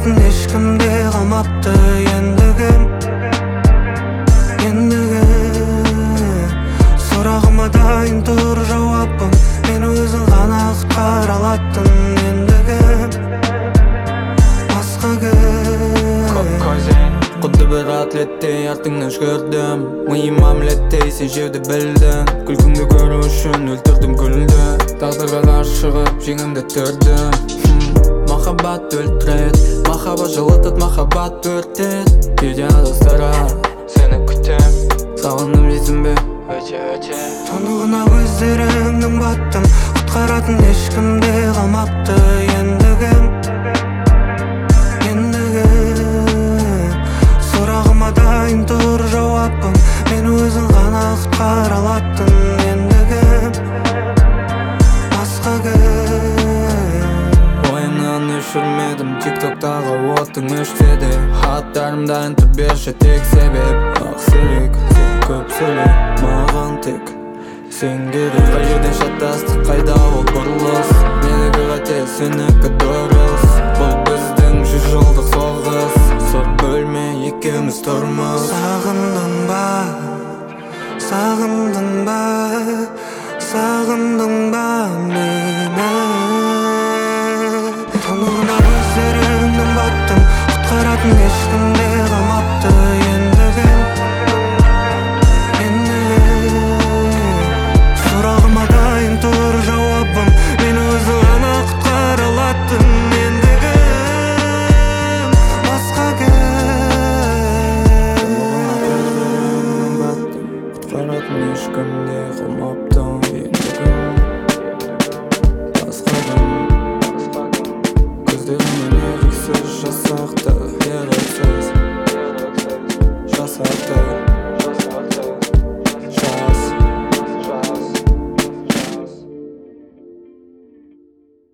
Құтқаратын ешкімде қалмапты ендігі сұрағыма дайын тұр жауабым, мен өзің ғана құтқара алатын ендігі басқа кім. Құдды бір атлеттей артыңнан жүгірдім, миым омлеттей сен жеуді білдің. Күлкіңді көру үшін өлтірдім гүлді, тағдырға шығып жеңімді түрдім. Махаббат өлтірет, махаббат жылытат, махаббат өртет. Кейде адастырар, сені күтем, сағындым дейсің бе өте. Тұнығына көздеріңнің баттым, құтқаратын ешкімде қалмапты ендігі сұрағыма дайын тұр жауабым, мен өзің ғана құтқара алатын ендігі басқа кім. Ойымнан өшірмедім, тиктоктағы отың өшседі. Хаттарымда інті берші тек себеп, ақсырек сен көп сөйле, маған тек сен керек. Қай жерден шатастық, қайда ол бұрылыс, менікі қате, сенікі дұрыс. Бұл біздің 100 жылдық соғыс, сот бөлме екеуміз тұрмыз. Сағындың ба, сағындың ба, сағындың ба мені? Тұнығына көздеріңнің баттым, құтқаратын ешкімде қалмапты ендігі сұрағыма дайын тұр жауабым, мен өзің ғана құтқара алатын ендігі басқа кім. Құтқаратын ешкімде қалмапты ендігі басқа кім. Көздеріңнен еріксіз жасақты, еріксіз жасақты.